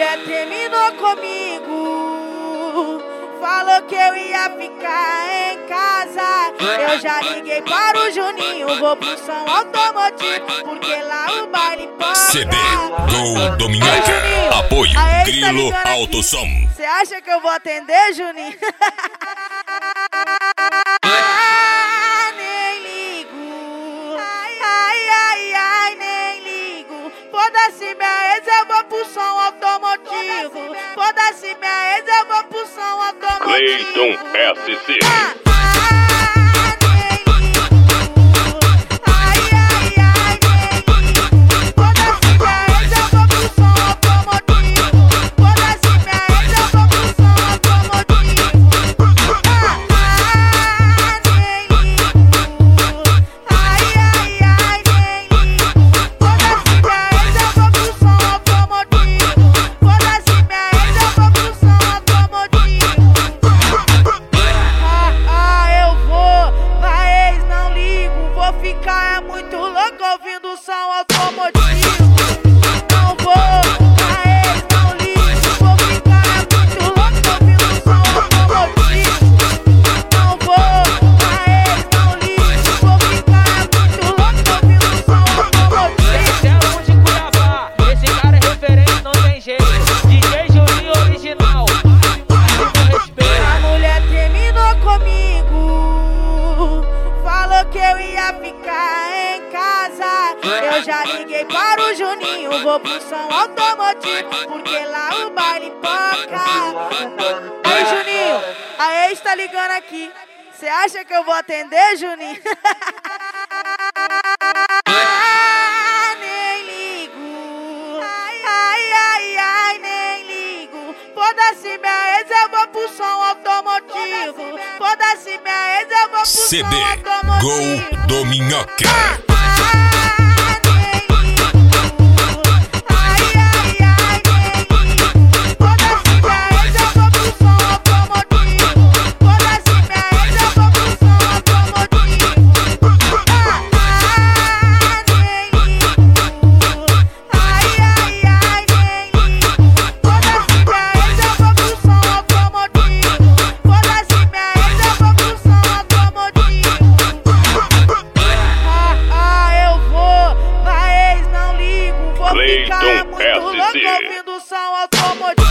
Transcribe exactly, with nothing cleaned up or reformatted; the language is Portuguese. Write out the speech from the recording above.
mulher terminou comigo, falou que eu ia ficar em casa. Eu já liguei para o Juninho, vou pro som automotivo, porque lá o baile pode. C D Gol do Minhoca, apoio Grilo tá Alto Som. Cê acha que eu vou atender, Juninho? Ah, nem ligo. Ai, ai, ai, ai, nem ligo. Foda-se minha ex, eu vou pro som automotivo. Foda-se minha ex, eu vou pro som automotivo. Cleiton S C. Ah, ficar muito louco ouvindo som automotivo. Não vou, mas não ligo. Vou ficar muito louco ouvindo som automotivo. Não vou, mas não ligo. Vou ficar muito louco ouvindo som automotivo. Esse é o de Cuiabá, esse cara é referente, não tem jeito. D J Juninho original, máximo respeito. A mulher terminou comigo, falou que eu ia ficar em casa. Eu já liguei para o Juninho, vou pro som automotivo, porque lá o baile poca. Ei, Juninho, a ex tá ligando aqui. Cê acha que eu vou atender, Juninho? Ah, nem ligo. Ai, ai, ai, ai, nem ligo. Foda-se minha ex, eu vou pro som automotivo. Foda-se minha ex, eu vou pro C som D automotivo. Gol do Minhoca. Cleiton Ficar muito louco S C. ouvindo som automotivo.